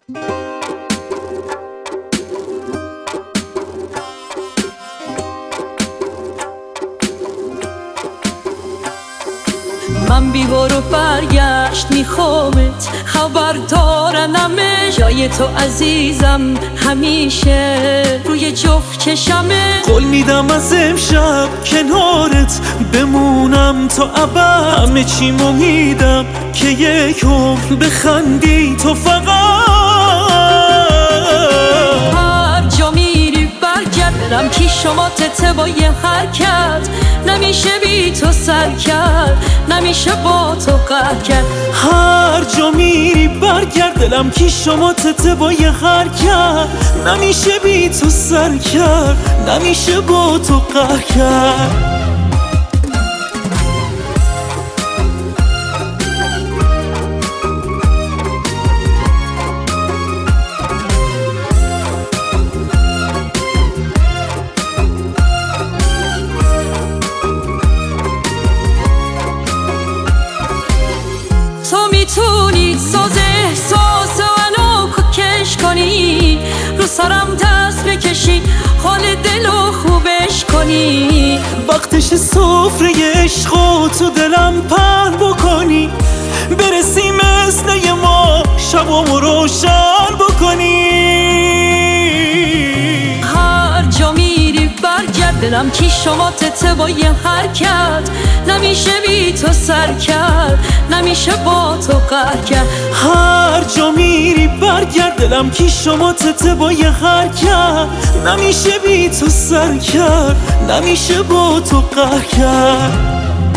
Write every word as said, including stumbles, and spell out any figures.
من بی برو برگشت میخوامت خبر دارنمه، جای تو عزیزم همیشه روی جفت چشمه. قول میدم از امشب کنارت بمونم تا ابد، همه چیمو میدم که یک عمر بخندی تو فقط. هر جا میری برگرد دلم کی شما تته با یه حرکت، نمیشه بی تو سر کرد، نمیشه با تو قهر کرد. هر جا میری برگرد دلم کی شما تته با یه حرکت، نمیشه بی تو سر کرد، نمیشه با تو قهر کرد. میتونی ساز احساس منو کش کنی، رو سرم دست بکشی حال دلو خوبش کنی. وقتش سفره عشق و تو دلم پهن بکنی، برسی مثل ما شبامو روشن بکنی. هر جا میری برگرد دلم کی شما تته با یه حرکت، نمیشه بی تو سر کرد، نمیشه با تو قهر کرد. هر جا میری برگرد دلم کی شما تته با یه حرکت، نمیشه بی تو سر کرد، نمیشه با تو قهر کرد.